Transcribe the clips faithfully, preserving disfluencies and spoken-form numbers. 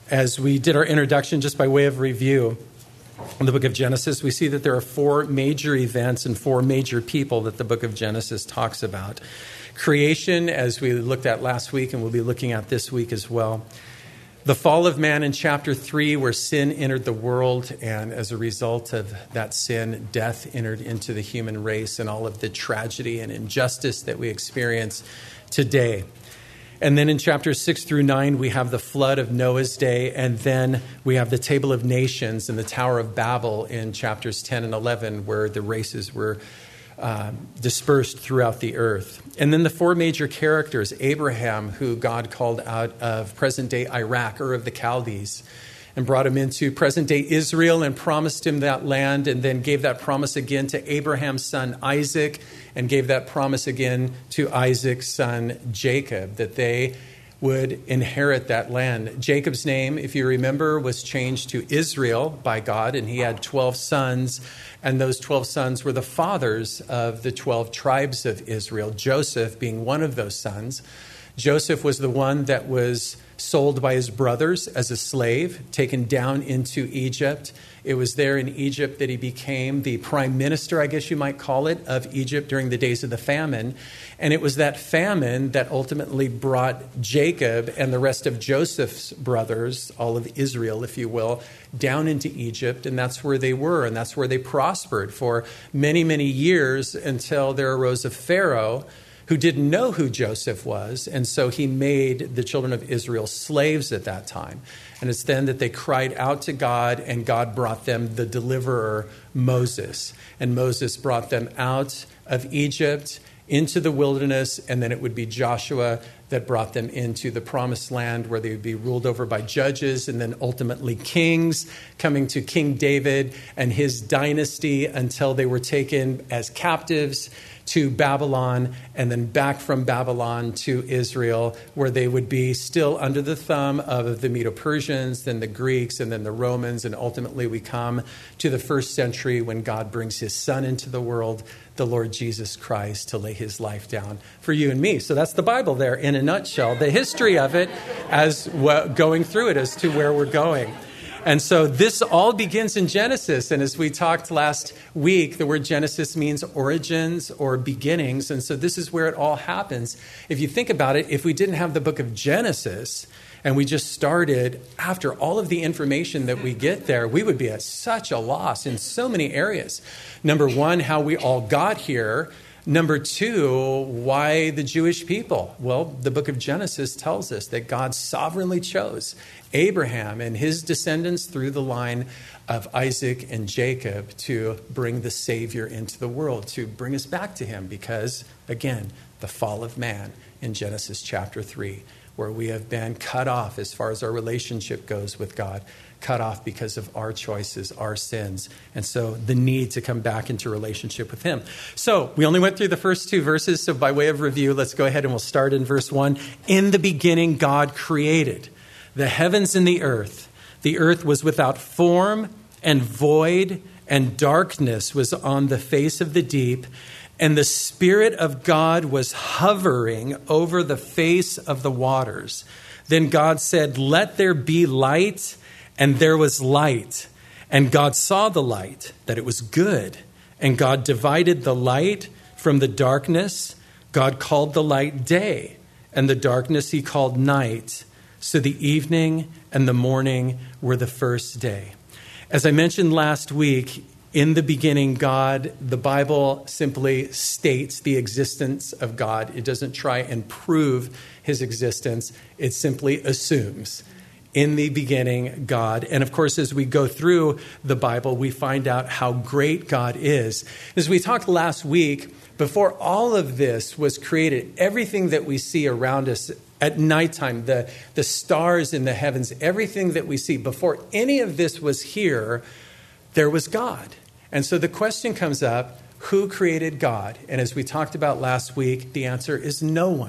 As we did our introduction, just by way of review, in the book of Genesis, we see that there are four major events and four major people that the book of Genesis talks about. Creation, as we looked at last week and we'll be looking at this week as well. The fall of man in chapter three, where sin entered the world, and as a result of that sin, death entered into the human race and all of the tragedy and injustice that we experience today. And then in chapters six through nine, we have the flood of Noah's day, and then we have the Table of Nations and the Tower of Babel in chapters ten and eleven, where the races were uh, dispersed throughout the earth. And then the four major characters, Abraham, who God called out of present-day Iraq, Ur of the Chaldees, and brought him into present-day Israel and promised him that land, and then gave that promise again to Abraham's son Isaac, and gave that promise again to Isaac's son Jacob, that they would inherit that land. Jacob's name, if you remember, was changed to Israel by God, and he had twelve sons, and those twelve sons were the fathers of the twelve tribes of Israel, Joseph being one of those sons. Joseph was the one that was sold by his brothers as a slave, taken down into Egypt. It was there in Egypt that he became the prime minister, I guess you might call it, of Egypt during the days of the famine. And it was that famine that ultimately brought Jacob and the rest of Joseph's brothers, all of Israel, if you will, down into Egypt. And that's where they were, and that's where they prospered for many, many years until there arose a Pharaoh who didn't know who Joseph was, and so he made the children of Israel slaves at that time. And it's then that they cried out to God, and God brought them the deliverer, Moses. And Moses brought them out of Egypt into the wilderness, and then it would be Joshua that brought them into the promised land, where they would be ruled over by judges and then ultimately kings, coming to King David and his dynasty until they were taken as captives to Babylon, and then back from Babylon to Israel, where they would be still under the thumb of the Medo-Persians, then the Greeks, and then the Romans, and ultimately we come to the first century when God brings his son into the world, the Lord Jesus Christ, to lay his life down for you and me. So that's the Bible there in a nutshell, the history of it as well, going through it as to where we're going. And so this all begins in Genesis. And as we talked last week, the word Genesis means origins or beginnings. And so this is where it all happens. If you think about it, if we didn't have the book of Genesis and we just started after all of the information that we get there, we would be at such a loss in so many areas. Number one, how we all got here. Number two, why the Jewish people? Well, the book of Genesis tells us that God sovereignly chose Abraham and his descendants through the line of Isaac and Jacob to bring the Savior into the world, to bring us back to him because, again, the fall of man in Genesis chapter three, where we have been cut off as far as our relationship goes with God, cut off because of our choices, our sins, and so the need to come back into relationship with him. So we only went through the first two verses, so by way of review, let's go ahead and we'll start in verse one. In the beginning, God created the heavens and the earth. The earth was without form and void, and darkness was on the face of the deep, and the Spirit of God was hovering over the face of the waters. Then God said, "Let there be light," and there was light. And God saw the light, that it was good. And God divided the light from the darkness. God called the light day, and the darkness he called night. So the evening and the morning were the first day. As I mentioned last week, in the beginning, God, the Bible simply states the existence of God. It doesn't try and prove his existence. It simply assumes. In the beginning, God. And of course, as we go through the Bible, we find out how great God is. As we talked last week, before all of this was created, everything that we see around us at nighttime, the, the stars in the heavens, everything that we see, before any of this was here, there was God. And so the question comes up, who created God? And as we talked about last week, the answer is no one.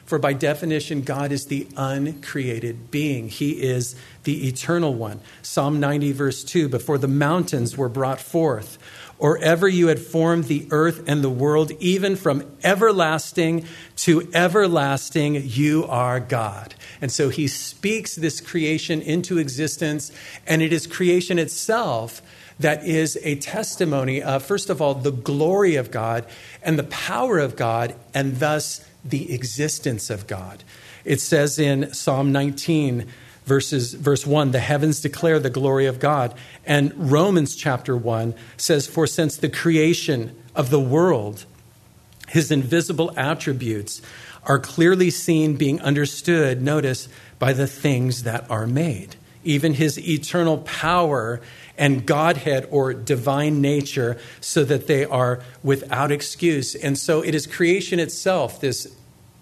For by definition, God is the uncreated being. He is the eternal one. Psalm ninety, verse two, before the mountains were brought forth, or ever you had formed the earth and the world, even from everlasting to everlasting, you are God. And so he speaks this creation into existence, and it is creation itself that is a testimony of, first of all, the glory of God and the power of God, and thus the existence of God. It says in Psalm nineteen, verses, verse one, the heavens declare the glory of God. And Romans chapter one says, for since the creation of the world, his invisible attributes are clearly seen, being understood, notice, by the things that are made. Even his eternal power and Godhead or divine nature, so that they are without excuse. And so it is creation itself, this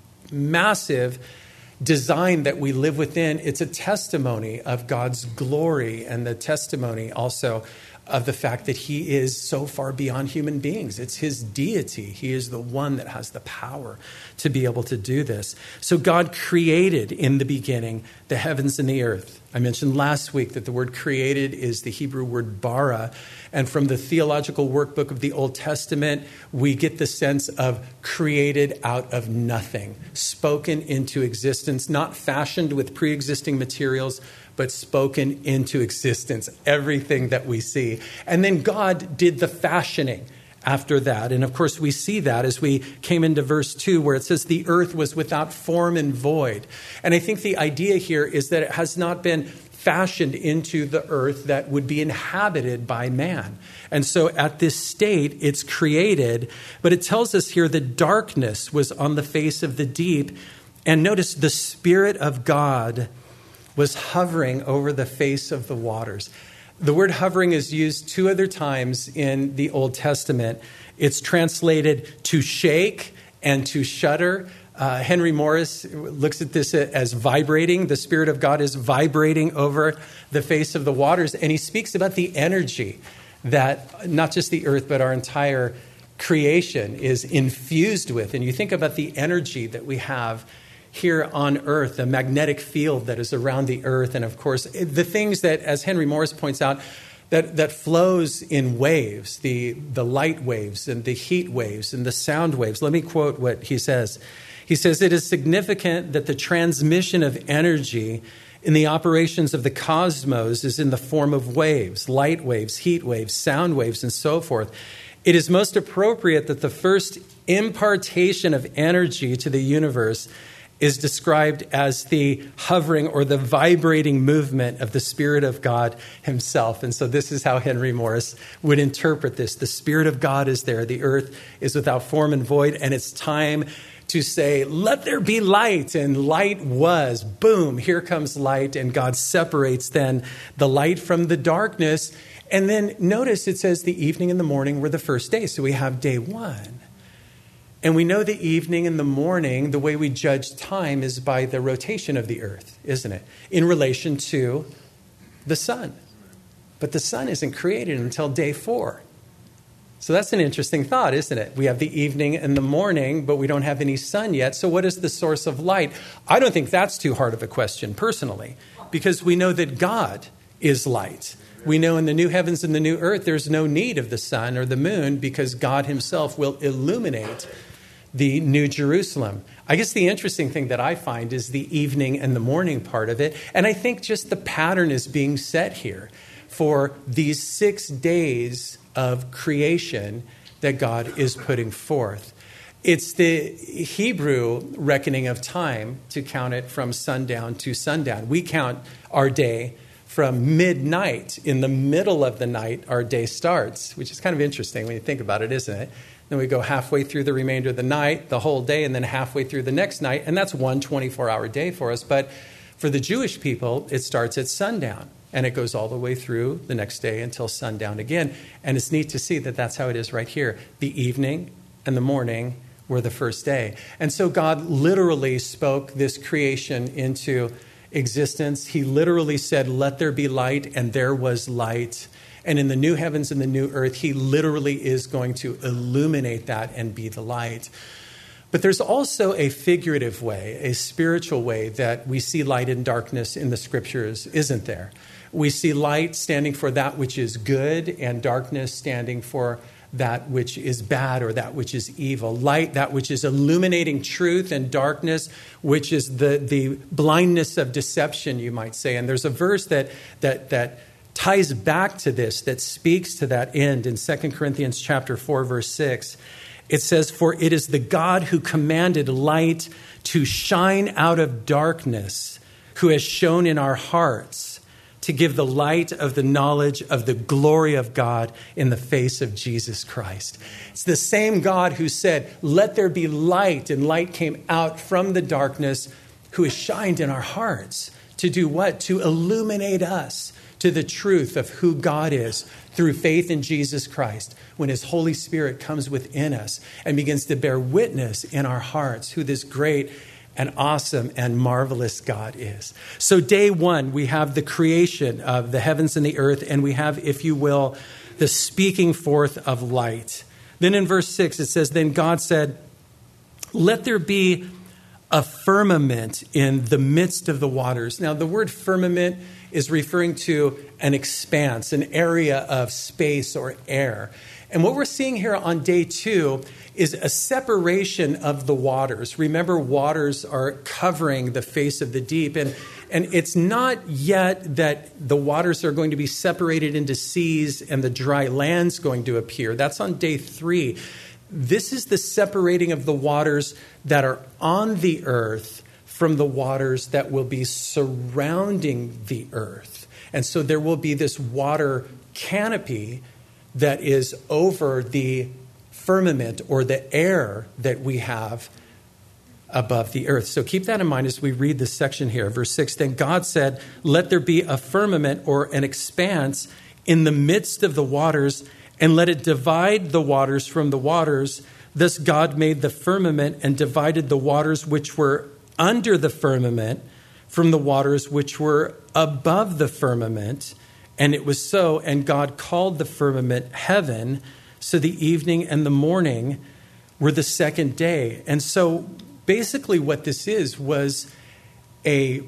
massive design that we live within. It's a testimony of God's glory, and the testimony also of the fact that he is so far beyond human beings. It's his deity. He is the one that has the power to be able to do this. So God created in the beginning the heavens and the earth. I mentioned last week that the word created is the Hebrew word bara. And from the theological workbook of the Old Testament, we get the sense of created out of nothing, spoken into existence, not fashioned with pre-existing materials, but spoken into existence, everything that we see. And then God did the fashioning after that. And of course, we see that as we came into verse two, where it says the earth was without form and void. And I think the idea here is that it has not been fashioned into the earth that would be inhabited by man. And so at this state, it's created, but it tells us here that darkness was on the face of the deep. And notice the Spirit of God was hovering over the face of the waters. The word hovering is used two other times in the Old Testament. It's translated to shake and to shudder. Uh, Henry Morris looks at this as vibrating. The Spirit of God is vibrating over the face of the waters. And he speaks about the energy that not just the earth, but our entire creation is infused with. And you think about the energy that we have here on earth, the magnetic field that is around the earth. And of course, the things that, as Henry Morris points out, that, that flows in waves, the, the light waves and the heat waves and the sound waves. Let me quote what he says. He says, it is significant that the transmission of energy in the operations of the cosmos is in the form of waves, light waves, heat waves, sound waves, and so forth. It is most appropriate that the first impartation of energy to the universe is described as the hovering or the vibrating movement of the Spirit of God himself. And so this is how Henry Morris would interpret this. The Spirit of God is there. The earth is without form and void, and it's time to say, let there be light. And light was. Boom, here comes light, and God separates then the light from the darkness. And then notice it says the evening and the morning were the first day. So we have day one. And we know the evening and the morning, the way we judge time is by the rotation of the earth, isn't it? In relation to the sun. But the sun isn't created until day four. So that's an interesting thought, isn't it? We have the evening and the morning, but we don't have any sun yet. So what is the source of light? I don't think that's too hard of a question, personally, because we know that God is light. We know in the new heavens and the new earth, there's no need of the sun or the moon, because God himself will illuminate the New Jerusalem. I guess the interesting thing that I find is the evening and the morning part of it. And I think just the pattern is being set here for these six days of creation that God is putting forth. It's the Hebrew reckoning of time to count it from sundown to sundown. We count our day from midnight. In the middle of the night, our day starts, which is kind of interesting when you think about it, isn't it? Then we go halfway through the remainder of the night, the whole day, and then halfway through the next night. And that's one twenty-four hour day for us. But for the Jewish people, it starts at sundown. And it goes all the way through the next day until sundown again. And it's neat to see that that's how it is right here. The evening and the morning were the first day. And so God literally spoke this creation into existence. He literally said, let there be light, and there was light. And in the new heavens and the new earth, he literally is going to illuminate that and be the light. But there's also a figurative way, a spiritual way that we see light and darkness in the scriptures, isn't there? We see light standing for that which is good and darkness standing for that which is bad or that which is evil. Light, that which is illuminating truth, and darkness, which is the, the blindness of deception, you might say. And there's a verse that that that ties back to this, that speaks to that end in Second Corinthians chapter four, verse six. It says, "For it is the God who commanded light to shine out of darkness, who has shone in our hearts to give the light of the knowledge of the glory of God in the face of Jesus Christ." It's the same God who said, "Let there be light," and light came out from the darkness, who has shined in our hearts to do what? To illuminate us to the truth of who God is through faith in Jesus Christ, when his Holy Spirit comes within us and begins to bear witness in our hearts who this great and awesome and marvelous God is. So day one, we have the creation of the heavens and the earth, and we have, if you will, the speaking forth of light. Then in verse six, it says, "Then God said, let there be a firmament in the midst of the waters." Now, the word firmament is referring to an expanse, an area of space or air. And what we're seeing here on day two is a separation of the waters. Remember, waters are covering the face of the deep. And, and it's not yet that the waters are going to be separated into seas and the dry land's going to appear. That's on day three. This is the separating of the waters that are on the earth from the waters that will be surrounding the earth. And so there will be this water canopy that is over the firmament or the air that we have above the earth. So keep that in mind as we read this section here. Verse six, "Then God said, let there be a firmament or an expanse in the midst of the waters, and let it divide the waters from the waters. Thus God made the firmament and divided the waters which were under the firmament from the waters which were above the firmament. And it was so, and God called the firmament heaven. So the evening and the morning were the second day." And so basically what this is was a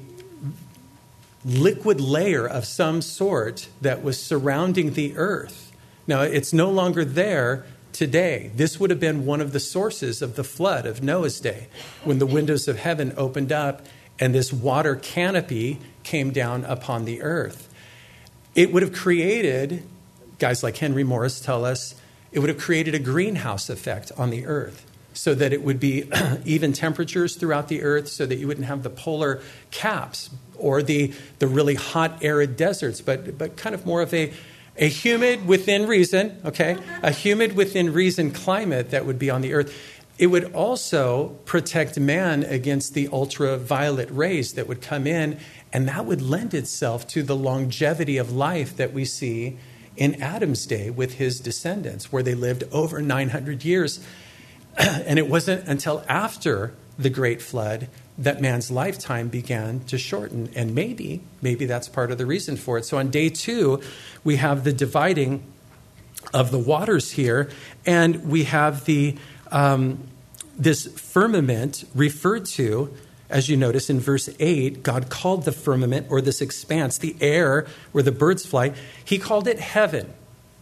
liquid layer of some sort that was surrounding the earth. Now, it's no longer there today. This would have been one of the sources of the flood of Noah's day, when the windows of heaven opened up and this water canopy came down upon the earth. It would have created, guys like Henry Morris tell us, it would have created a greenhouse effect on the earth, so that it would be even temperatures throughout the earth, so that you wouldn't have the polar caps or the, the really hot, arid deserts, but, but kind of more of a A humid within reason, okay, a humid within reason climate that would be on the earth. It would also protect man against the ultraviolet rays that would come in, and that would lend itself to the longevity of life that we see in Adam's day with his descendants, where they lived over nine hundred years. And it wasn't until after the Great Flood that man's lifetime began to shorten. And maybe, maybe that's part of the reason for it. So on day two, we have the dividing of the waters here, and we have the um, this firmament referred to, as you notice in verse eight. God called the firmament, or this expanse, the air where the birds fly, he called it heaven.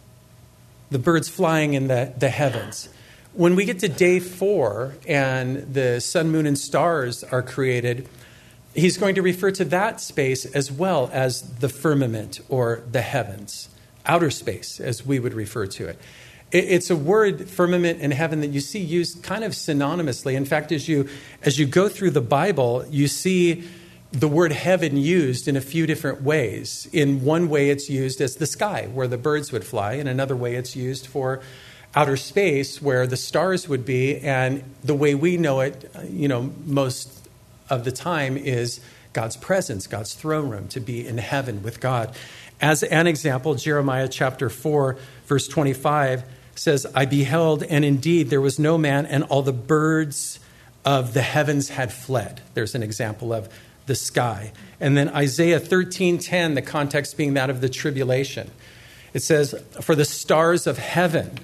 The birds flying in the, the heavens. When we get to day four and the sun, moon, and stars are created, he's going to refer to that space as well as the firmament or the heavens, outer space, as we would refer to it. It's a word, firmament and heaven, that you see used kind of synonymously. In fact, as you as you go through the Bible, you see the word heaven used in a few different ways. In one way, it's used as the sky, where the birds would fly. In another way, it's used for outer space, where the stars would be. And the way we know it, you know, most of the time is God's presence, God's throne room, to be in heaven with God. As an example, Jeremiah chapter four, verse twenty-five says, "I beheld, and indeed there was no man, and all the birds of the heavens had fled." There's an example of the sky. And then Isaiah thirteen ten, the context being that of the tribulation. It says, "For the stars of heaven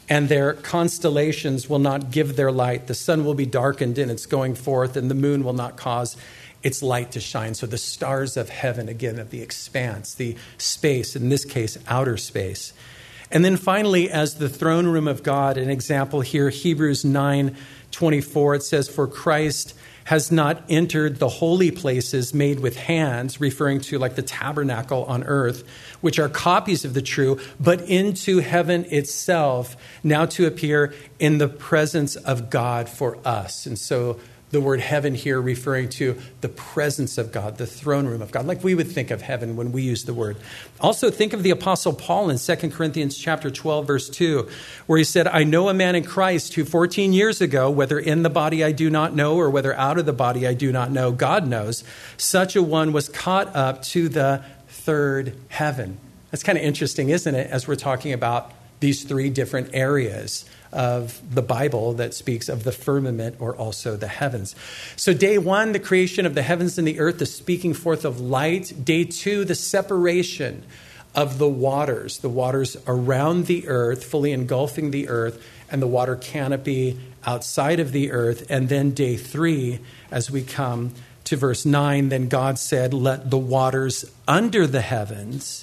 and their constellations will not give their light. The sun will be darkened in its going forth, and the moon will not cause its light to shine. So the stars of heaven, again, of the expanse, the space, in this case, outer space. And then finally, as the throne room of God, an example here, Hebrews nine twenty-four, it says, "For Christ has not entered the holy places made with hands," referring to like the tabernacle on earth, "which are copies of the true, but into heaven itself, now to appear in the presence of God for us." And so the word heaven here referring to the presence of God, the throne room of God, like we would think of heaven when we use the word. Also think of the Apostle Paul in Second Corinthians chapter twelve, verse two, where he said, "I know a man in Christ who fourteen years ago, whether in the body I do not know or whether out of the body I do not know, God knows, such a one was caught up to the third heaven." That's kind of interesting, isn't it, as we're talking about these three different areas of the Bible that speaks of the firmament or also the heavens. So day one, the creation of the heavens and the earth, the speaking forth of light. Day two, the separation of the waters, the waters around the earth, fully engulfing the earth, and the water canopy outside of the earth. And then day three, as we come to verse nine, then God said, "Let the waters under the heavens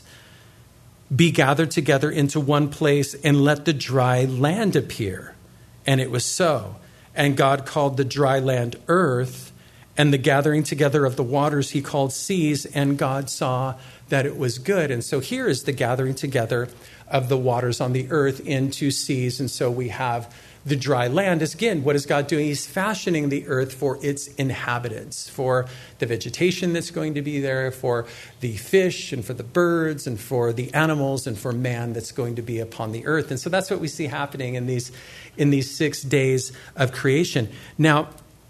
be gathered together into one place, and let the dry land appear." And it was so. And God called the dry land earth, and the gathering together of the waters he called seas, and God saw that it was good. And so here is the gathering together of the waters on the earth into seas. And so we have the dry land. Is again, what is God doing? He's fashioning the earth for its inhabitants, for the vegetation that's going to be there, for the fish and for the birds and for the animals and for man that's going to be upon the earth. And so that's what we see happening in these in these six days of creation. Now,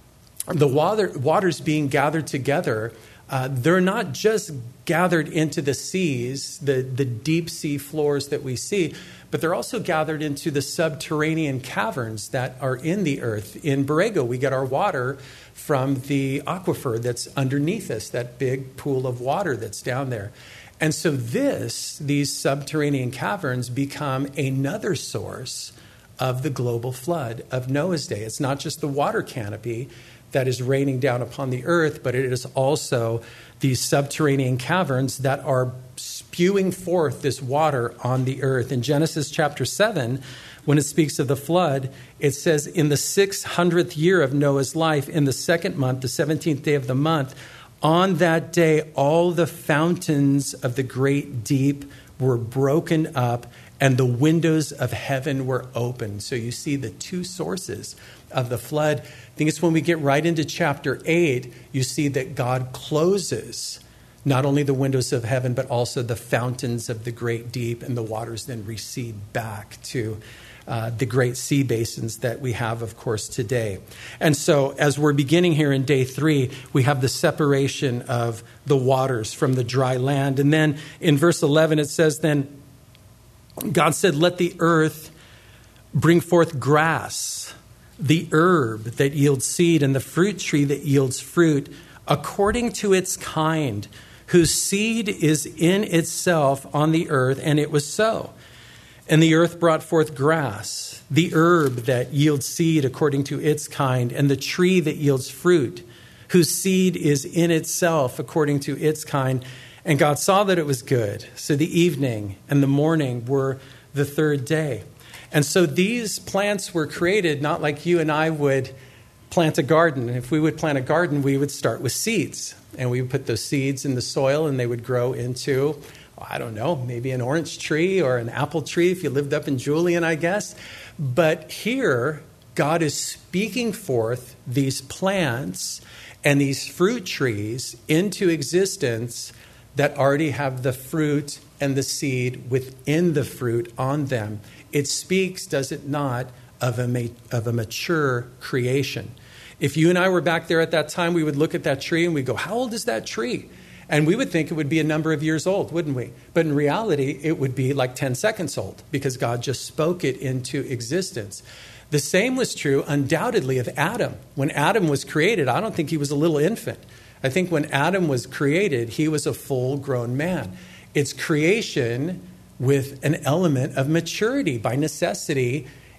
the water, waters being gathered together, uh, they're not just gathered into the seas, the, the deep sea floors that we see, but they're also gathered into the subterranean caverns that are in the earth. In Borrego, we get our water from the aquifer that's underneath us, that big pool of water that's down there. And so this, these subterranean caverns become another source of the global flood of Noah's day. It's not just the water canopy that is raining down upon the earth, but it is also these subterranean caverns that are spewing forth this water on the earth. In Genesis chapter seven, when it speaks of the flood, it says, "In the six hundredth year of Noah's life, in the second month, the seventeenth day of the month, on that day, all the fountains of the great deep were broken up, and the windows of heaven were opened." So you see the two sources of the flood. I think it's when we get right into chapter eight, you see that God closes not only the windows of heaven, but also the fountains of the great deep, and the waters then recede back to uh, the great sea basins that we have, of course, today. And so as we're beginning here in day three, we have the separation of the waters from the dry land. And then in verse eleven, it says, then God said, "Let the earth bring forth grass, the herb that yields seed, and the fruit tree that yields fruit, according to its kind, whose seed is in itself on the earth." And it was so. And the earth brought forth grass, the herb that yields seed according to its kind, and the tree that yields fruit, whose seed is in itself according to its kind. And God saw that it was good. So the evening and the morning were the third day. And so these plants were created not like you and I would plant a garden. If we would plant a garden, we would start with seeds. And we would put those seeds in the soil, and they would grow into, I don't know, maybe an orange tree or an apple tree if you lived up in Julian, I guess. But here, God is speaking forth these plants and these fruit trees into existence that already have the fruit and the seed within the fruit on them. It speaks, does it not, of a, ma- of a mature creation. If you and I were back there at that time, we would look at that tree and we'd go, how old is that tree? And we would think it would be a number of years old, wouldn't we? But in reality, it would be like ten seconds old because God just spoke it into existence. The same was true, undoubtedly, of Adam. When Adam was created, I don't think he was a little infant. I think when Adam was created, he was a full-grown man. It's creation with an element of maturity. By necessity,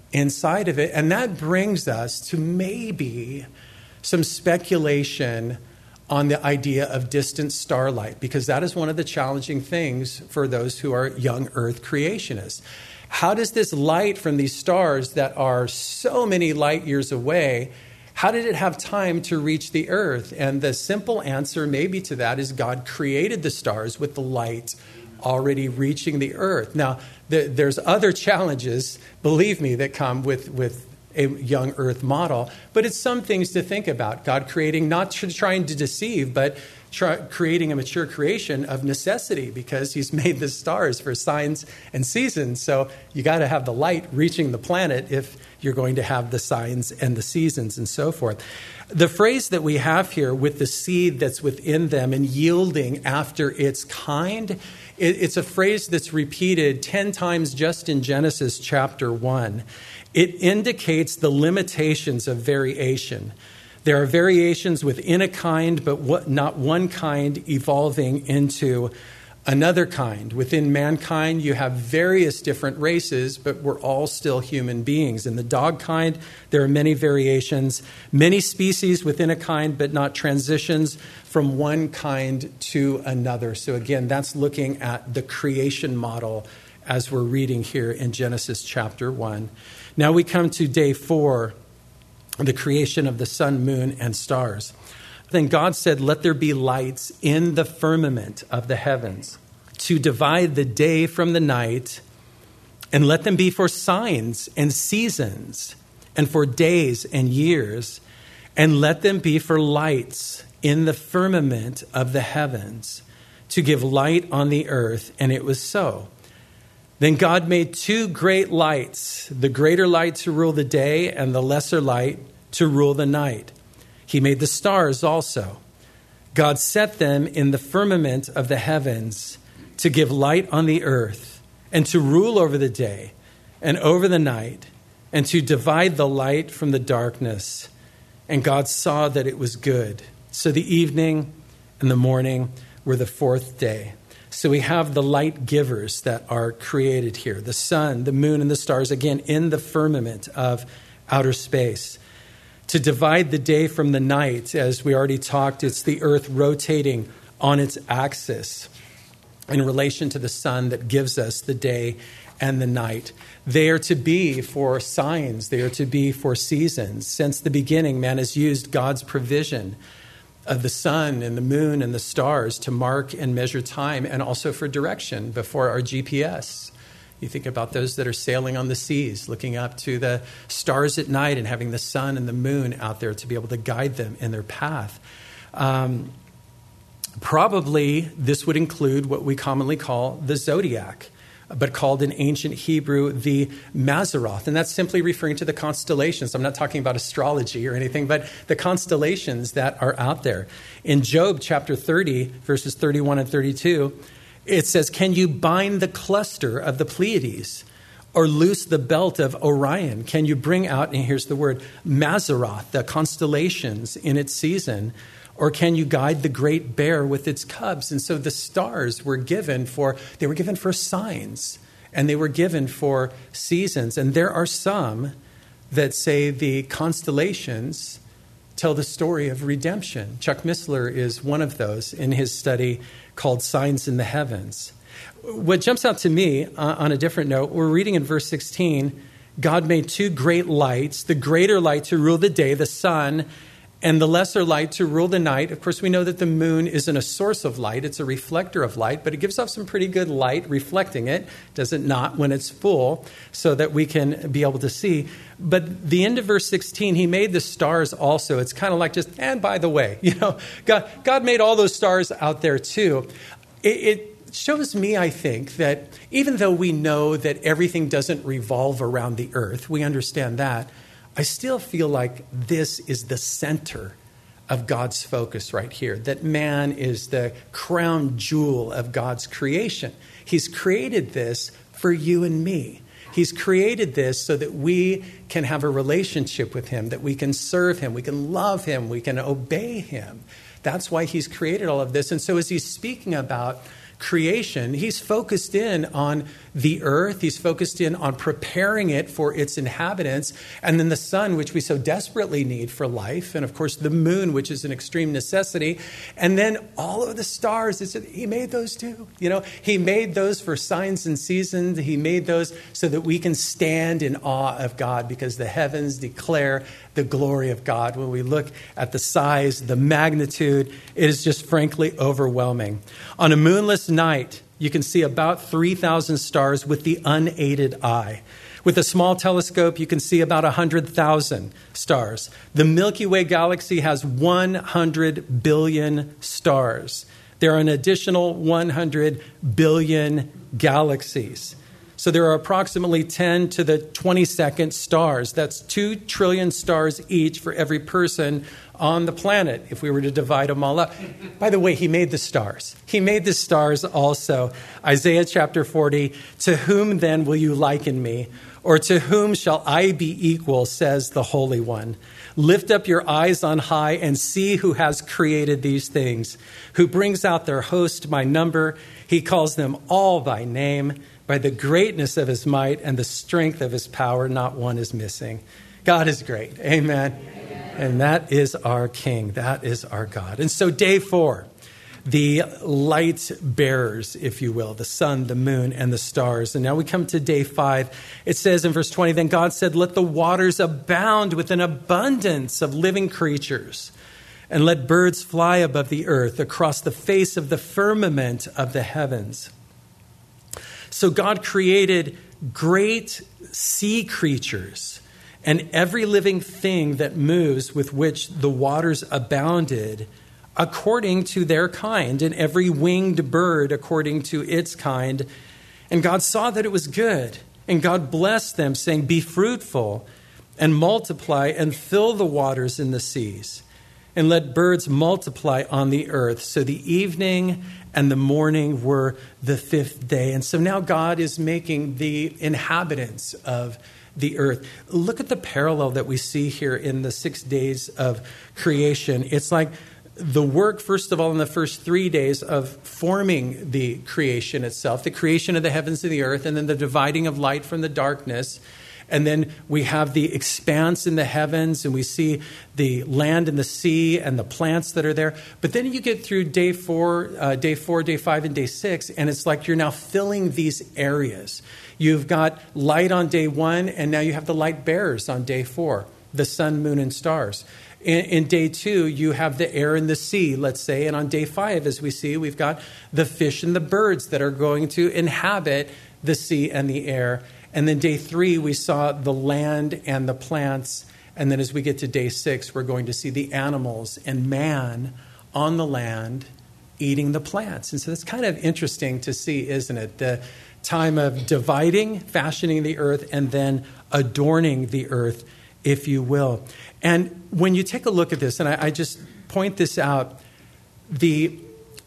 inside of it. And that brings us to maybe some speculation on the idea of distant starlight, because that is one of the challenging things for those who are young Earth creationists. How does this light from these stars that are so many light years away, how did it have time to reach the Earth? And the simple answer maybe to that is God created the stars with the light already reaching the Earth. Now, the, there's other challenges, believe me, that come with, with a young Earth model, but it's some things to think about. God creating, not trying to deceive, but try, creating a mature creation of necessity, because he's made the stars for signs and seasons. So you got to have the light reaching the planet if you're going to have the signs and the seasons and so forth. The phrase that we have here, with the seed that's within them and yielding after its kind, it, it's a phrase that's repeated ten times just in Genesis chapter one. It indicates the limitations of variation. There are variations within a kind, but what, not one kind evolving into another kind. Within mankind, you have various different races, but we're all still human beings. In the dog kind, there are many variations, many species within a kind, but not transitions from one kind to another. So again, that's looking at the creation model as we're reading here in Genesis chapter one. Now we come to day four, the creation of the sun, moon, and stars. Then God said, "Let there be lights in the firmament of the heavens to divide the day from the night, and let them be for signs and seasons and for days and years, and let them be for lights in the firmament of the heavens to give light on the earth." And it was so. Then God made two great lights, the greater light to rule the day and the lesser light to rule the night. He made the stars also. God set them in the firmament of the heavens to give light on the earth and to rule over the day and over the night and to divide the light from the darkness. And God saw that it was good. So the evening and the morning were the fourth day. So we have the light givers that are created here, the sun, the moon, and the stars, again, in the firmament of outer space. To divide the day from the night, as we already talked, it's the earth rotating on its axis in relation to the sun that gives us the day and the night. They are to be for signs. They are to be for seasons. Since the beginning, man has used God's provision of the sun and the moon and the stars to mark and measure time, and also for direction before our G P S. You think about those that are sailing on the seas, looking up to the stars at night and having the sun and the moon out there to be able to guide them in their path. Um, probably this would include what we commonly call the zodiac, but called in ancient Hebrew the Mazzaroth. And that's simply referring to the constellations. I'm not talking about astrology or anything, but the constellations that are out there. In Job chapter thirty, verses thirty-one and thirty-two, it says, "Can you bind the cluster of the Pleiades or loose the belt of Orion? Can you bring out," and here's the word, Mazzaroth, the constellations in its season? Or can you guide the great bear with its cubs? And so the stars were given for, they were given for signs, and they were given for seasons. And there are some that say the constellations tell the story of redemption. Chuck Missler is one of those in his study called Signs in the Heavens. What jumps out to me uh, on a different note, we're reading in verse sixteen, God made two great lights, the greater light to rule the day, the sun, and the lesser light to rule the night. Of course, we know that the moon isn't a source of light. It's a reflector of light, but it gives off some pretty good light reflecting it, does it not, when it's full, so that we can be able to see. But the end of verse sixteen, he made the stars also. It's kind of like just, and by the way, you know, God, God made all those stars out there too. It, it shows me, I think, that even though we know that everything doesn't revolve around the earth, we understand that, I still feel like this is the center of God's focus right here, that man is the crown jewel of God's creation. He's created this for you and me. He's created this so that we can have a relationship with him, that we can serve him, we can love him, we can obey him. That's why he's created all of this. And so as he's speaking about creation, he's focused in on the earth. He's focused in on preparing it for its inhabitants. And then the sun, which we so desperately need for life. And of course, the moon, which is an extreme necessity. And then all of the stars, it's, he made those too. You know, he made those for signs and seasons. He made those so that we can stand in awe of God, because the heavens declare the glory of God. When we look at the size, the magnitude, it is just frankly overwhelming. On a moonless night, you can see about three thousand stars with the unaided eye. With a small telescope, you can see about one hundred thousand stars. The Milky Way galaxy has one hundred billion stars. There are an additional one hundred billion galaxies. So there are approximately ten to the twenty-second stars. That's two trillion stars each for every person on the planet, if we were to divide them all up. By the way, he made the stars. He made the stars also. Isaiah chapter forty, to whom then will you liken me? Or to whom shall I be equal, says the Holy One. Lift up your eyes on high and see who has created these things, who brings out their host by number. He calls them all by name. By the greatness of his might and the strength of his power, not one is missing. God is great. Amen. Amen. And that is our King. That is our God. And so day four, the light bearers, if you will, the sun, the moon, and the stars. And now we come to day five. It says in verse twenty, then God said, let the waters abound with an abundance of living creatures, and let birds fly above the earth across the face of the firmament of the heavens. So God created great sea creatures and every living thing that moves with which the waters abounded according to their kind, and every winged bird according to its kind. And God saw that it was good. And God blessed them, saying, be fruitful and multiply and fill the waters in the seas, and let birds multiply on the earth. So the evening and the morning were the fifth day. And so now God is making the inhabitants of the earth. Look at the parallel that we see here in the six days of creation. It's like the work, first of all, in the first three days of forming the creation itself, the creation of the heavens and the earth, and then the dividing of light from the darkness. And then we have the expanse in the heavens, and we see the land and the sea and the plants that are there. But then you get through day four, uh, day four, day five, and day six, and it's like you're now filling these areas. You've got light on day one, and now you have the light bearers on day four, the sun, moon, and stars. In, in day two, you have the air and the sea, let's say. And on day five, as we see, we've got the fish and the birds that are going to inhabit the sea and the air. And then day three, we saw the land and the plants. And then as we get to day six, we're going to see the animals and man on the land eating the plants. And so that's kind of interesting to see, isn't it? The time of dividing, fashioning the earth, and then adorning the earth, if you will. And when you take a look at this, and I, I just point this out, the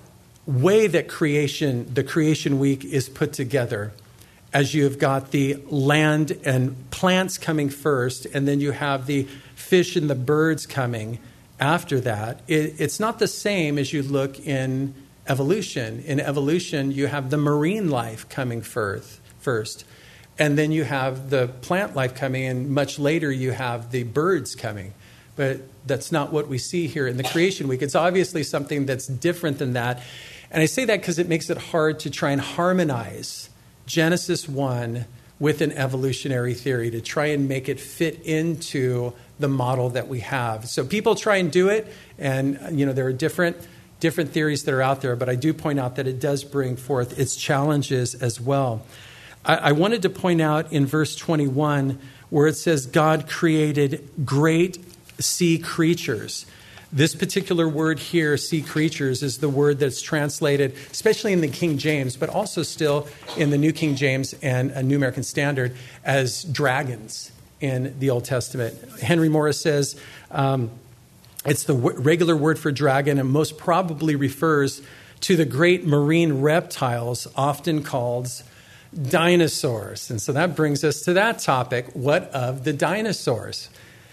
way that creation, the creation week is put together, as you've got the land and plants coming first, and then you have the fish and the birds coming after that. It, it's not the same as you look in evolution. In evolution, you have the marine life coming first, first, and then you have the plant life coming, and much later you have the birds coming. But that's not what we see here in the creation week. It's obviously something that's different than that. And I say that because it makes it hard to try and harmonize Genesis one with an evolutionary theory, to try and make it fit into the model that we have. So people try and do it, and you know there are different different theories that are out there, but I do point out that it does bring forth its challenges as well. I, I wanted to point out in verse twenty-one where it says God created great sea creatures. This particular word here, sea creatures, is the word that's translated, especially in the King James, but also still in the New King James and a New American Standard, as dragons in the Old Testament. Henry Morris says um, it's the w- regular word for dragon, and most probably refers to the great marine reptiles, often called dinosaurs. And so that brings us to that topic. What of the dinosaurs?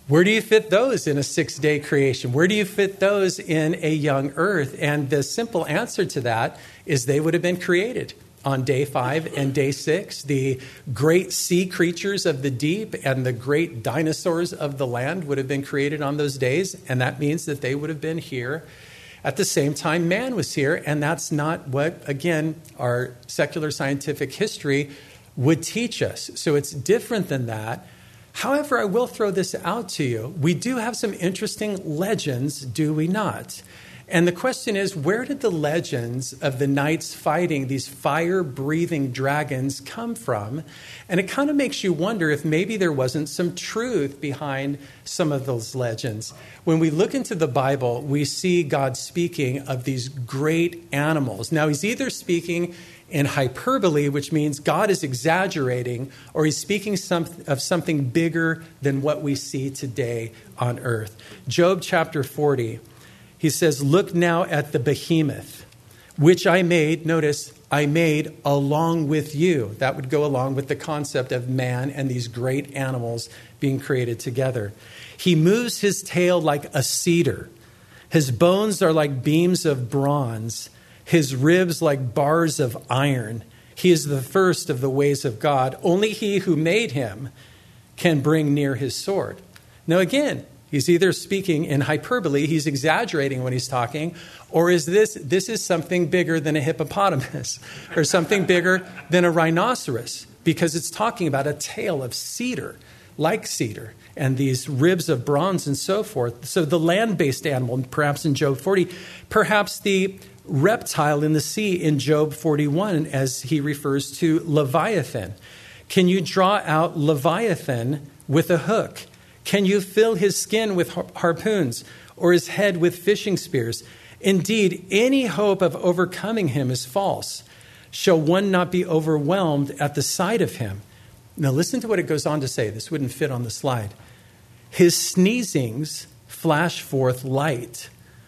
Where do you fit those in a six-day creation? Where do you fit those in a young earth? And the simple answer to that is they would have been created on day five and day six. The great sea creatures of the deep and the great dinosaurs of the land would have been created on those days. And that means that they would have been here at the same time man was here. And that's not what, again, our secular scientific history would teach us. So it's different than that. However, I will throw this out to you. We do have some interesting legends, do we not? And the question is, where did the legends of the knights fighting these fire-breathing dragons come from? And it kind of makes you wonder if maybe there wasn't some truth behind some of those legends. When we look into the Bible, we see God speaking of these great animals. Now, he's either speaking in hyperbole, which means God is exaggerating, or he's speaking some, of something bigger than what we see today on earth. Job chapter forty, he says, "Look now at the behemoth, which I made," notice, "I made along with you." That would go along with the concept of man and these great animals being created together. "He moves his tail like a cedar. His bones are like beams of bronze. His ribs like bars of iron. He is the first of the ways of God. Only he who made him can bring near his sword." Now again, he's either speaking in hyperbole, he's exaggerating when he's talking, or is this this is something bigger than a hippopotamus or something bigger than a rhinoceros, because it's talking about a tail of cedar, like cedar, and these ribs of bronze and so forth. So the land-based animal, perhaps in Job forty, perhaps the reptile in the sea in Job forty-one, as he refers to Leviathan. Can you draw out Leviathan with a hook? Can you fill his skin with harpoons or his head with fishing spears? Indeed, any hope of overcoming him is false. Shall one not be overwhelmed at the sight of him? Now listen to what it goes on to say. This wouldn't fit on the slide. His sneezings flash forth light.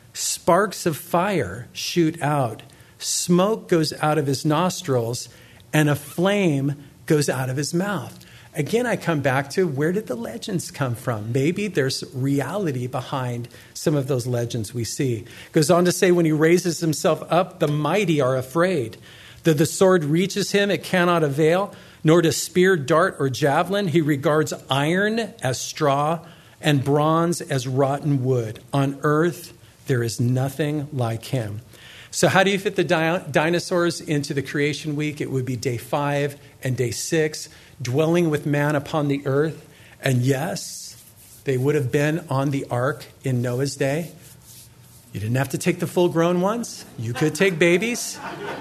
Sparks of fire shoot out. Smoke goes out of his nostrils, and a flame goes out of his mouth. Again, I come back to, where did the legends come from? Maybe there's reality behind some of those legends we see. Goes on to say, when he raises himself up, the mighty are afraid. Though the sword reaches him, it cannot avail, nor does spear, dart, or javelin. He regards iron as straw and bronze as rotten wood. On earth, there is nothing like him. So how do you fit the di- dinosaurs into the creation week? It would be day five and day six, dwelling with man upon the earth. And yes, they would have been on the ark in Noah's day. You didn't have to take the full-grown ones. You could take babies.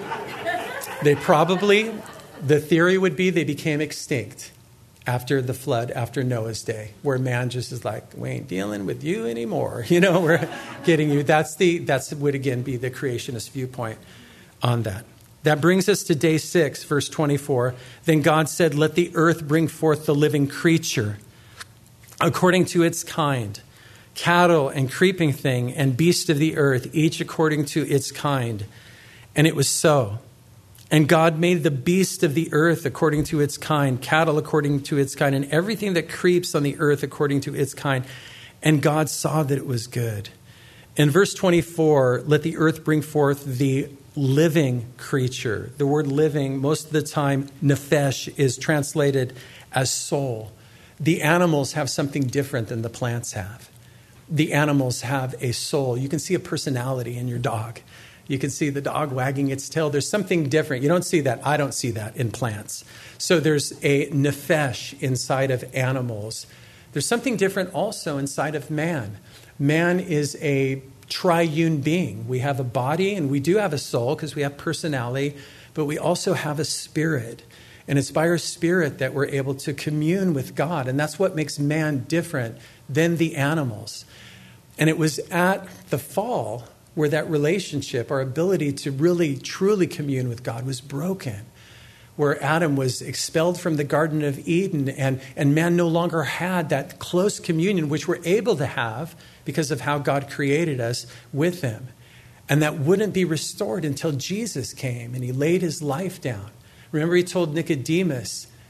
They probably, the theory would be they became extinct after the flood, after Noah's day, where man just is like, we ain't dealing with you anymore. You know, we're getting you. That's the that's would again be the creationist viewpoint on that. That brings us to day six, verse twenty-four. Then God said, let the earth bring forth the living creature according to its kind, cattle and creeping thing and beast of the earth, each according to its kind. And it was so. And God made the beast of the earth according to its kind, cattle according to its kind, and everything that creeps on the earth according to its kind. And God saw that it was good. In verse twenty-four, let the earth bring forth the living creature. The word living, most of the time, nephesh, is translated as soul. The animals have something different than the plants have. The animals have a soul. You can see a personality in your dog. You can see the dog wagging its tail. There's something different. You don't see that. I don't see that in plants. So there's a nephesh inside of animals. There's something different also inside of man. Man is a triune being. We have a body and we do have a soul because we have personality, but we also have a spirit. And it's by our spirit that we're able to commune with God. And that's what makes man different than the animals. And it was at the fall where that relationship, our ability to really, truly commune with God was broken, where Adam was expelled from the Garden of Eden and, and man no longer had that close communion, which we're able to have because of how God created us with him. And that wouldn't be restored until Jesus came and he laid his life down. Remember, he told Nicodemus,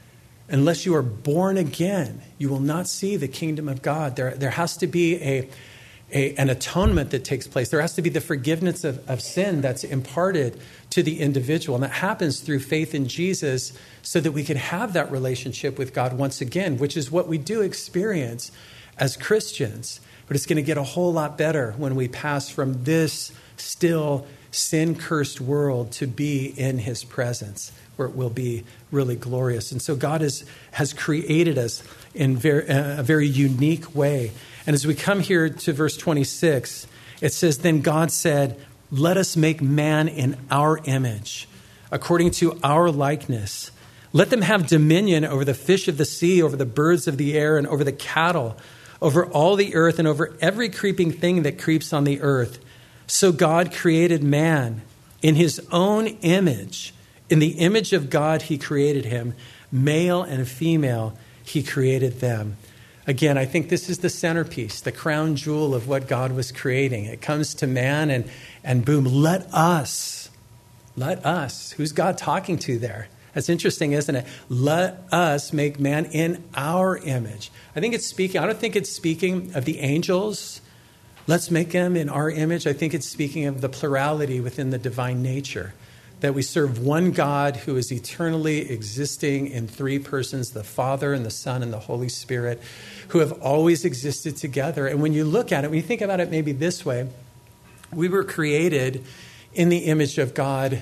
unless you are born again, you will not see the kingdom of God. There, there has to be a, a, an atonement that takes place. There has to be the forgiveness of, of sin that's imparted to the individual. And that happens through faith in Jesus so that we can have that relationship with God once again, which is what we do experience as Christians. But it's going to get a whole lot better when we pass from this still sin-cursed world to be in his presence, where it will be really glorious. And so God is, has created us in very, uh, a very unique way. And as we come here to verse twenty-six, it says, "Then God said, let us make man in our image, according to our likeness. Let them have dominion over the fish of the sea, over the birds of the air, and over the cattle, over all the earth, and over every creeping thing that creeps on the earth." So God created man in his own image. In the image of God, he created him. Male and female, he created them. Again, I think this is the centerpiece, the crown jewel of what God was creating. It comes to man and, and boom, let us, let us. Who's God talking to there? That's interesting, isn't it? Let us make man in our image. I think it's speaking, I don't think it's speaking of the angels. Let's make them in our image. I think it's speaking of the plurality within the divine nature, that we serve one God who is eternally existing in three persons, the Father and the Son and the Holy Spirit, who have always existed together. And when you look at it, when you think about it maybe this way, we were created in the image of God,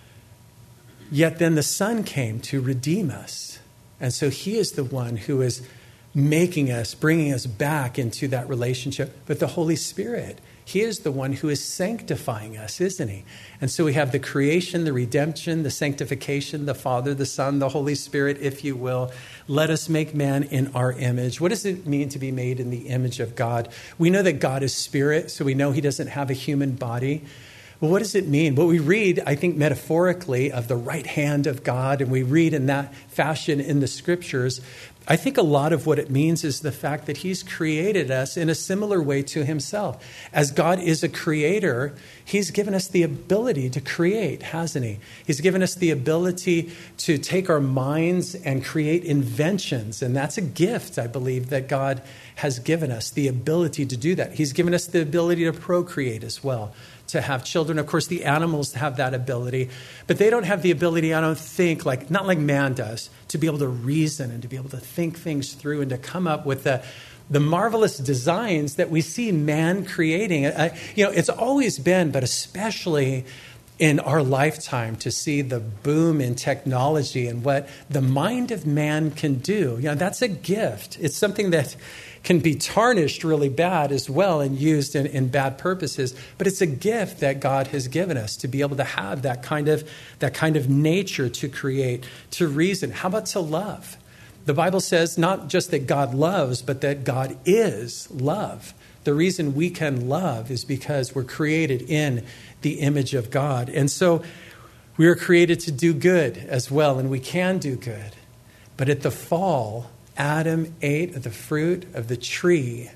yet then the Son came to redeem us. And so he is the one who is making us, bringing us back into that relationship. But the Holy Spirit, he is the one who is sanctifying us, isn't he? And so we have the creation, the redemption, the sanctification, the Father, the Son, the Holy Spirit, if you will. Let us make man in our image. What does it mean to be made in the image of God? We know that God is spirit, so we know he doesn't have a human body. Well, what does it mean? Well, we read, I think, metaphorically of the right hand of God, and we read in that fashion in the scriptures. I think a lot of what it means is the fact that he's created us in a similar way to himself. As God is a creator, he's given us the ability to create, hasn't he? He's given us the ability to take our minds and create inventions. And that's a gift, I believe, that God has given us, the ability to do that. He's given us the ability to procreate as well, to have children. Of course, the animals have that ability, but they don't have the ability, I don't think, like not like man does, to be able to reason and to be able to think things through and to come up with the, the marvelous designs that we see man creating. Uh, you know, it's always been, but especially in our lifetime, to see the boom in technology and what the mind of man can do. You know, that's a gift. It's something that can be tarnished really bad as well and used in, in bad purposes. But it's a gift that God has given us to be able to have that kind of that kind of nature to create, to reason. How about to love? The Bible says not just that God loves, but that God is love. The reason we can love is because we're created in the image of God. And so we are created to do good as well, and we can do good. But at the fall, Adam ate of the fruit of the tree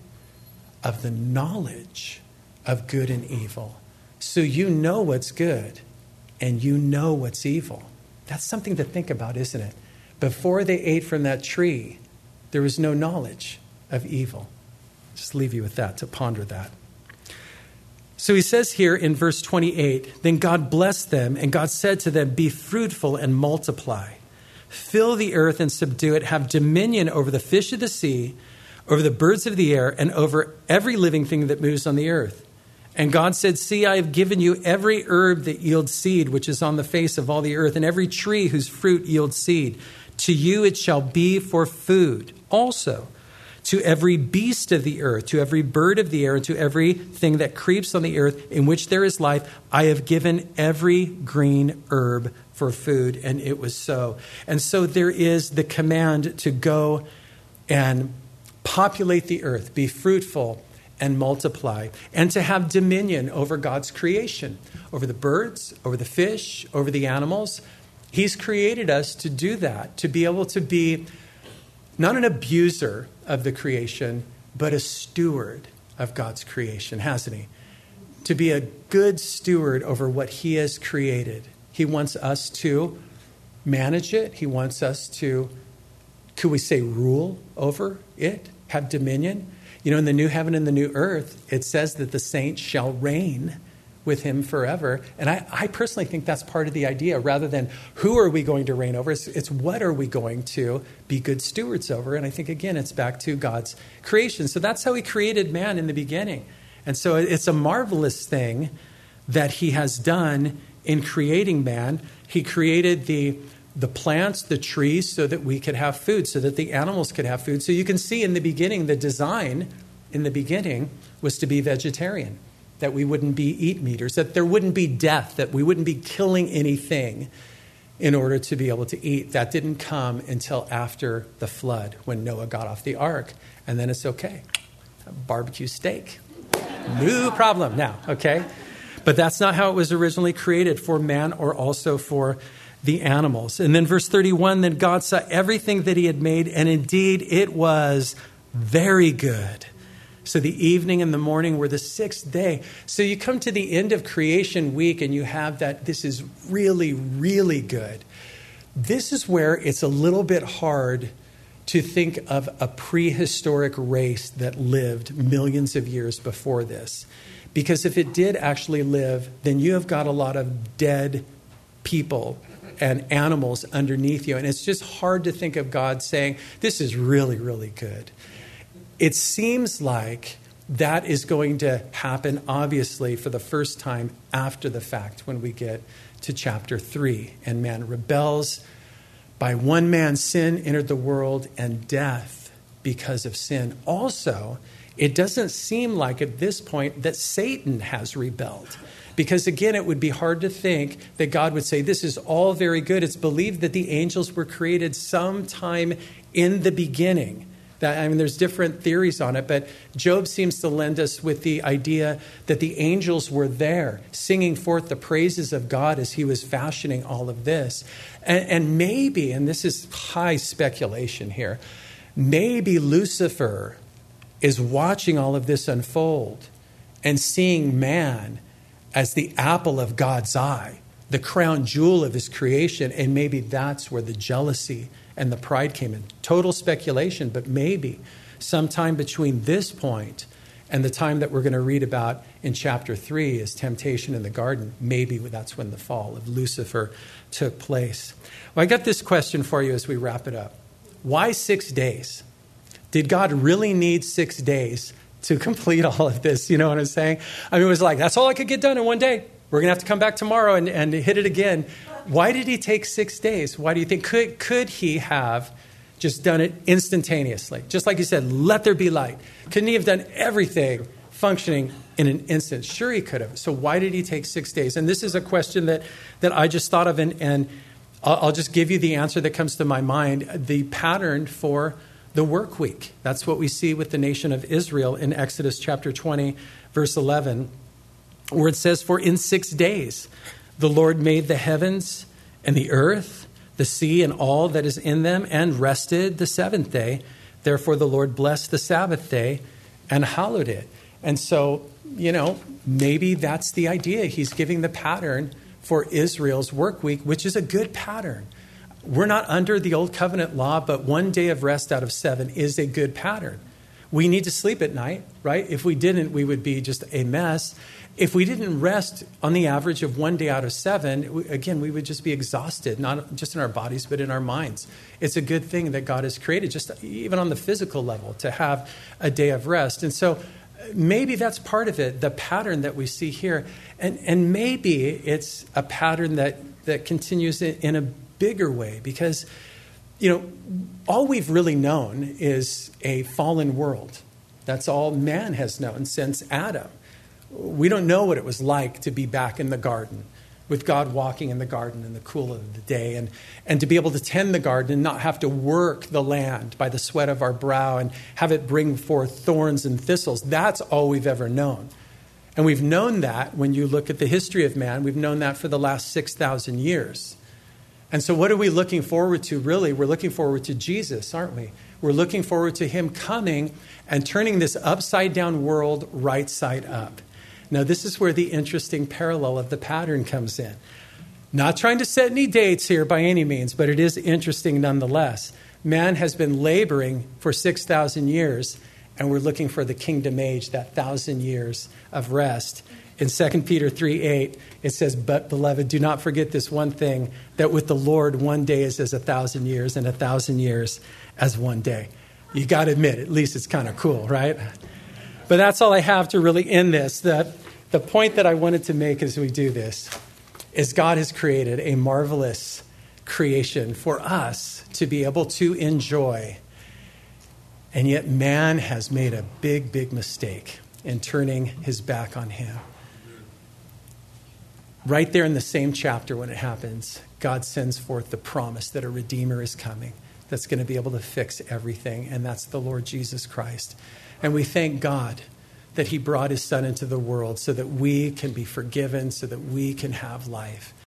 of the knowledge of good and evil. So you know what's good and you know what's evil. That's something to think about, isn't it? Before they ate from that tree, there was no knowledge of evil. Just leave you with that, to ponder that. So he says here in verse twenty-eight, then God blessed them, and God said to them, be fruitful and multiply. Fill the earth and subdue it. Have dominion over the fish of the sea, over the birds of the air, and over every living thing that moves on the earth. And God said, see, I have given you every herb that yields seed, which is on the face of all the earth, and every tree whose fruit yields seed. To you it shall be for food. Also, to every beast of the earth, to every bird of the air, and to everything that creeps on the earth in which there is life, I have given every green herb for food. And it was so. And so there is the command to go and populate the earth, be fruitful and multiply, and to have dominion over God's creation, over the birds, over the fish, over the animals. He's created us to do that, to be able to be not an abuser of the creation, but a steward of God's creation, hasn't he? To be a good steward over what he has created. He wants us to manage it. He wants us to Could we say rule over it, have dominion? You know, in the new heaven and the new earth, it says that the saints shall reign with him forever. And I, I personally think that's part of the idea. Rather than who are we going to reign over, it's, it's what are we going to be good stewards over. And I think, again, it's back to God's creation. So that's how he created man in the beginning. And so it's a marvelous thing that he has done in creating man. He created the the plants, the trees, so that we could have food, so that the animals could have food. So you can see in the beginning, the design in the beginning was to be vegetarian, that we wouldn't be eat meaters, that there wouldn't be death, that we wouldn't be killing anything in order to be able to eat. That didn't come until after the flood, when Noah got off the ark. And then it's okay. Barbecue steak. No problem now, okay? But that's not how it was originally created for man or also for the animals. And then verse thirty-one, then God saw everything that he had made, and indeed it was very good. So the evening and the morning were the sixth day. So you come to the end of creation week and you have that this is really, really good. This is where it's a little bit hard to think of a prehistoric race that lived millions of years before this. Because if it did actually live, then you have got a lot of dead people and animals underneath you. And it's just hard to think of God saying, this is really, really good. It seems like that is going to happen, obviously, for the first time after the fact when we get to chapter three. And man rebels. By one man's sin entered the world, and death because of sin. Also, it doesn't seem like at this point that Satan has rebelled. Because again, it would be hard to think that God would say, this is all very good. It's believed that the angels were created sometime in the beginning. That, I mean, there's different theories on it, but Job seems to lend us with the idea that the angels were there singing forth the praises of God as he was fashioning all of this. And, and maybe, and this is high speculation here, maybe Lucifer is watching all of this unfold and seeing man as the apple of God's eye, the crown jewel of his creation. And maybe that's where the jealousy and the pride came in. Total speculation, but maybe sometime between this point and the time that we're going to read about in chapter three is temptation in the garden. Maybe that's when the fall of Lucifer took place. Well, I got this question for you as we wrap it up. Why six days? Did God really need six days to complete all of this? You know what I'm saying? I mean, it was like, that's all I could get done in one day. We're going to have to come back tomorrow and, and hit it again. Why did he take six days? Why do you think? Could, could he have just done it instantaneously? Just like he said, let there be light. Couldn't he have done everything functioning in an instant? Sure, he could have. So why did he take six days? And this is a question that, that I just thought of, and, and I'll, I'll just give you the answer that comes to my mind. The pattern for the work week. That's what we see with the nation of Israel in Exodus chapter twenty, verse eleven, where it says, for in six days the Lord made the heavens and the earth, the sea and all that is in them, and rested the seventh day. Therefore the Lord blessed the Sabbath day and hallowed it. And so, you know, maybe that's the idea. He's giving the pattern for Israel's work week, which is a good pattern. We're not under the old covenant law, but one day of rest out of seven is a good pattern. We need to sleep at night, right? If we didn't, we would be just a mess. If we didn't rest on the average of one day out of seven, we, again, we would just be exhausted, not just in our bodies, but in our minds. It's a good thing that God has created, just even on the physical level, to have a day of rest. And so maybe that's part of it, the pattern that we see here. And, and maybe it's a pattern that, that continues in, in a bigger way, because, you know, all we've really known is a fallen world. That's all man has known since Adam. We don't know what it was like to be back in the garden, with God walking in the garden in the cool of the day, and, and to be able to tend the garden and not have to work the land by the sweat of our brow and have it bring forth thorns and thistles. That's all we've ever known. And we've known that when you look at the history of man. We've known that for the last six thousand years. And so what are we looking forward to, really? We're looking forward to Jesus, aren't we? We're looking forward to him coming and turning this upside-down world right side up. Now, this is where the interesting parallel of the pattern comes in. Not trying to set any dates here by any means, but it is interesting nonetheless. Man has been laboring for six thousand years, and we're looking for the kingdom age, that thousand years of rest. In Second Peter three eight, it says, "But, beloved, do not forget this one thing, that with the Lord one day is as a thousand years, and a thousand years as one day." You got to admit, at least it's kind of cool, right? But that's all I have to really end this. The, the point that I wanted to make as we do this is God has created a marvelous creation for us to be able to enjoy. And yet man has made a big, big mistake in turning his back on him. Right there in the same chapter when it happens, God sends forth the promise that a Redeemer is coming that's going to be able to fix everything, and that's the Lord Jesus Christ. And we thank God that he brought his son into the world so that we can be forgiven, so that we can have life.